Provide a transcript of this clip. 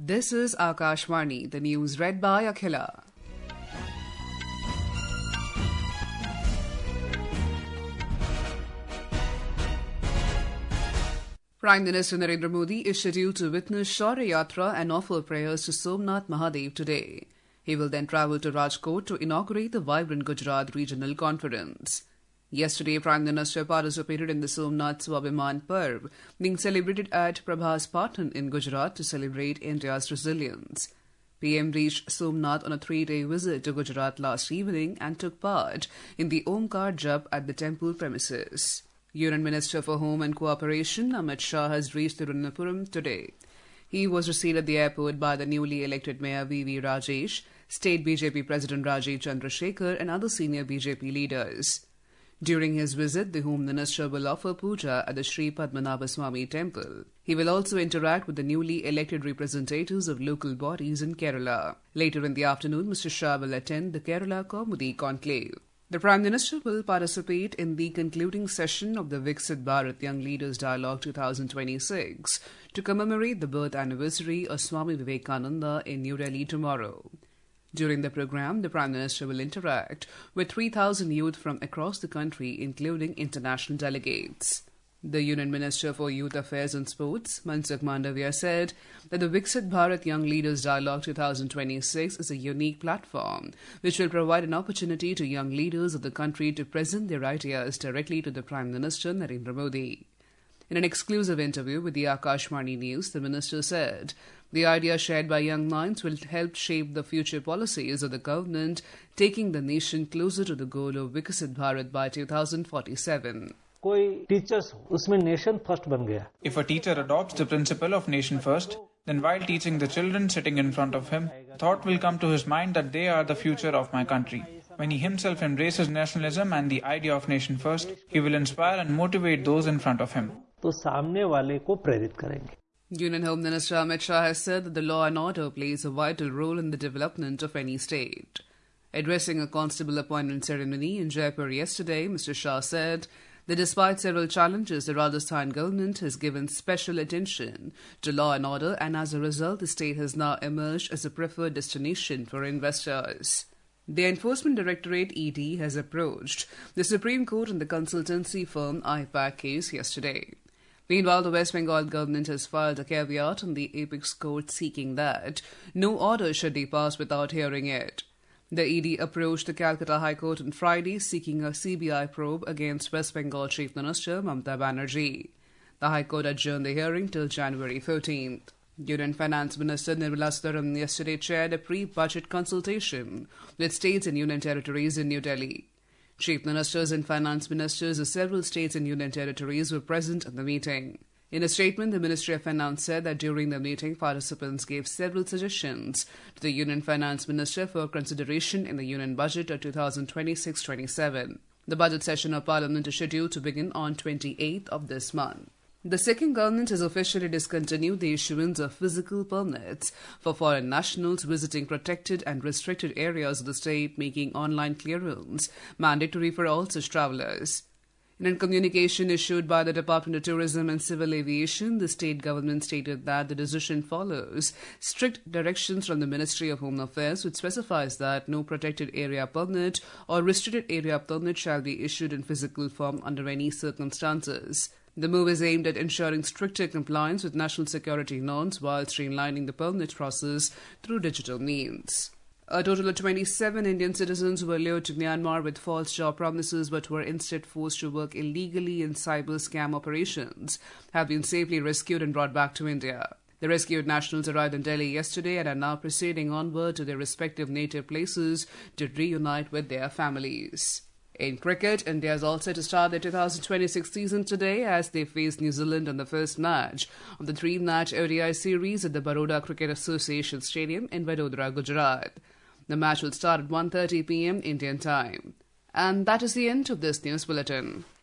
This is Akashvani, the news read by Akhila. Prime Minister Narendra Modi is scheduled to witness Shaurya Yatra and offer prayers to Somnath Mahadev today. He will then travel to Rajkot to inaugurate the Vibrant Gujarat Regional Conference. Yesterday, Prime Minister participated in the Somnath Swabhiman Parv, being celebrated at Prabhas Patan in Gujarat to celebrate India's resilience. PM reached Somnath on a 3-day visit to Gujarat last evening and took part in the Omkar Jap at the temple premises. Union Minister for Home and Cooperation, Amit Shah, has reached Thiruvananthapuram today. He was received at the airport by the newly elected Mayor V.V. Rajesh, State BJP President Rajiv Chandrasekhar and other senior BJP leaders. During his visit, the Home Minister will offer puja at the Sri Padmanabha Swami Temple. He will also interact with the newly elected representatives of local bodies in Kerala. Later in the afternoon, Mr. Shah will attend the Kerala Kaumudi Conclave. The Prime Minister will participate in the concluding session of the Viksit Bharat Young Leaders Dialogue 2026 to commemorate the birth anniversary of Swami Vivekananda in New Delhi tomorrow. During the program, the Prime Minister will interact with 3,000 youth from across the country, including international delegates. The Union Minister for Youth Affairs and Sports, Mansukh Mandavia, said that the Viksit Bharat Young Leaders Dialogue 2026 is a unique platform which will provide an opportunity to young leaders of the country to present their ideas directly to the Prime Minister Narendra Modi. In an exclusive interview with the Akashvani News, the Minister said the idea shared by young minds will help shape the future policies of the government, taking the nation closer to the goal of Viksit Bharat by 2047. If a teacher adopts the principle of nation first, then while teaching the children sitting in front of him, thought will come to his mind that they are the future of my country. When he himself embraces nationalism and the idea of nation first, he will inspire and motivate those in front of him. Union Home Minister Amit Shah has said that the law and order plays a vital role in the development of any state. Addressing a constable appointment ceremony in Jaipur yesterday, Mr. Shah said that despite several challenges, the Rajasthan government has given special attention to law and order, and as a result, the state has now emerged as a preferred destination for investors. The Enforcement Directorate ED has approached the Supreme Court in the consultancy firm IPAC case yesterday. Meanwhile, the West Bengal government has filed a caveat on the Apex Court seeking that no order should be passed without hearing it. The ED approached the Calcutta High Court on Friday seeking a CBI probe against West Bengal Chief Minister Mamata Banerjee. The High Court adjourned the hearing till January 14th. Union Finance Minister Nirmala Sitharaman yesterday chaired a pre-budget consultation with states and union territories in New Delhi. Chief Ministers and Finance Ministers of several states and union territories were present at the meeting. In a statement, the Ministry of Finance said that during the meeting, participants gave several suggestions to the Union Finance Minister for consideration in the Union Budget of 2026-27. The budget session of Parliament is scheduled to begin on 28th of this month. The Sikkim government has officially discontinued the issuance of physical permits for foreign nationals visiting protected and restricted areas of the state, making online clearance mandatory for all such travellers. In a communication issued by the Department of Tourism and Civil Aviation, the state government stated that the decision follows strict directions from the Ministry of Home Affairs, which specifies that no protected area permit or restricted area permit shall be issued in physical form under any circumstances. The move is aimed at ensuring stricter compliance with national security norms while streamlining the permit process through digital means. A total of 27 Indian citizens who were lured to Myanmar with false job promises but were instead forced to work illegally in cyber scam operations have been safely rescued and brought back to India. The rescued nationals arrived in Delhi yesterday and are now proceeding onward to their respective native places to reunite with their families. In cricket, India is all set to start their 2026 season today as they face New Zealand in the first match of the 3-match ODI series at the Baroda Cricket Association Stadium in Vadodara, Gujarat. The match will start at 1:30 p.m. Indian time. And that is the end of this news bulletin.